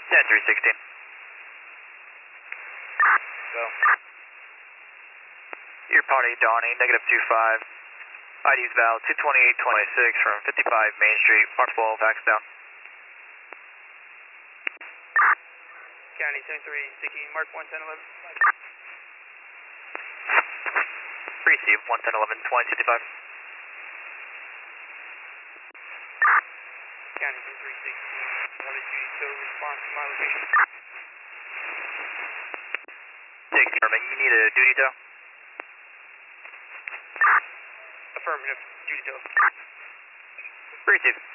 10316. Go. Your party, Donnie, negative 25. ID's valid 22826 from 55 Main Street, Mark 12, Axe down. County 73, Mark 11011. Receive 11011, 2065. County 7316, another duty tow response to my location. Take Norman, you need a duty tow? Affirmative, duty tow. Receive.